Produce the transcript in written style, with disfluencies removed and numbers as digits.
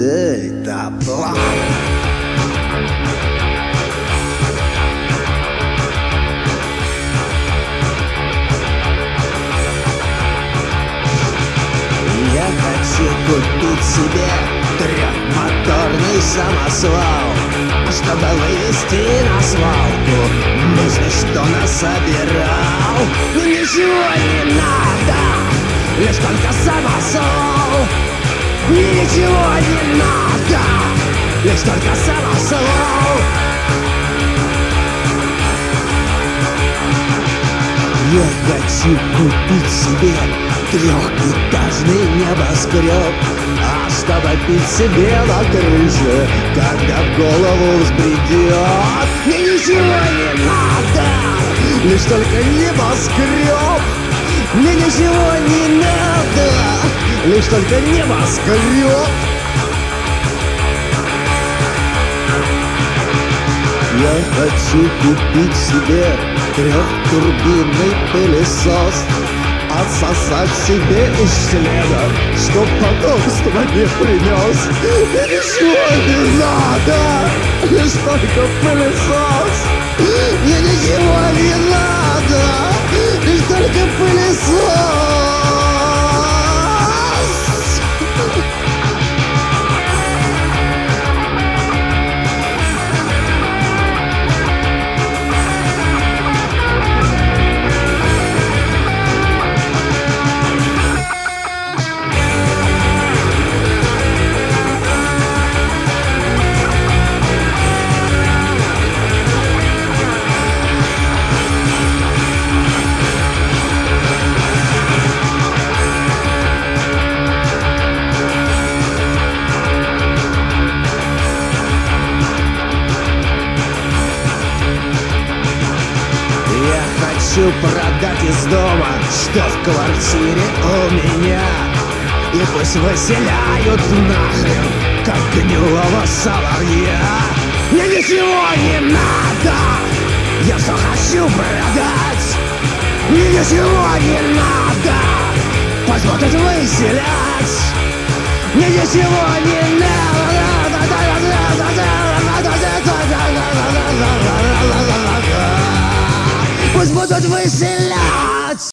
дельтаплан. Я хочу купить себе трехмоторный самосвал, чтобы вывести на свалку нужно, что насобирал. И ничего не надо, лишь только самосвал. И ничего не надо, лишь только самосвал. Я хочу купить себе трехэтажный небоскреб, а чтобы пить себе на крыше, когда в голову взбредет. Мне ничего не надо, лишь только небоскреб. Мне ничего не надо, лишь только небоскреб. Я хочу купить себе трехтурбинный пылесос, отсосать себе из члена, чтоб потомство не принес. И ничего не надо, лишь только пылесос. Мне ничего не надо, лишь только пылесос. Хочу продать из дома, что в квартире у меня, и пусть выселяют нахрен, как гнилого соловья. Мне ничего не надо, я все хочу продать. Мне ничего не надо, пусть будут выселять. Мне ничего не надо. Пусть будут выселять.